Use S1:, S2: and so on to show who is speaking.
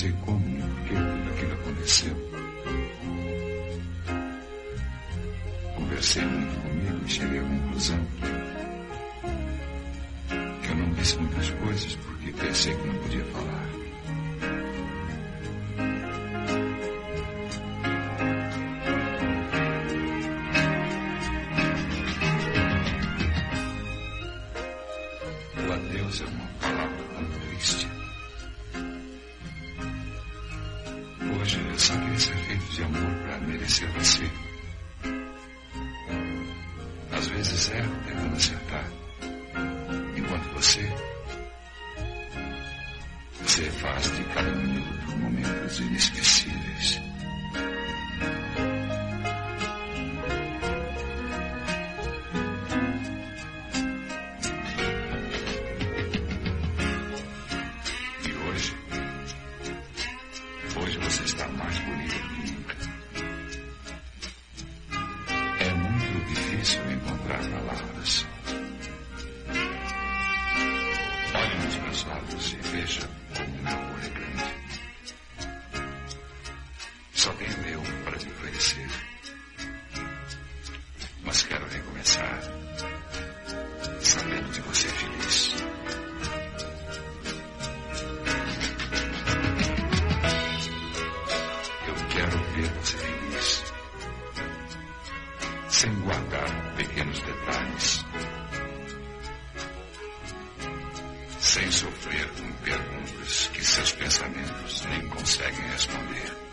S1: sei como nem por que aquilo aconteceu. Conversei muito comigo e cheguei à conclusão que eu não disse muitas coisas porque pensei que não podia falar. O adeus é uma palavra tão triste. Hoje eu só queria ser feito de amor para merecer você. Às vezes erro tentando acertar, enquanto você faz de cada minuto momentos inesquecíveis. E hoje você está mais bonita do que nunca. É muito difícil encontrar palavras. Olhe nos meus olhos e veja como o meu amor é grande. Só tenho eu para te oferecer. Mas quero recomeçar sabendo que você é feliz. Eu quero ver você feliz, sem guardar pequenos detalhes, sem sofrer com perguntas que seus pensamentos nem conseguem responder.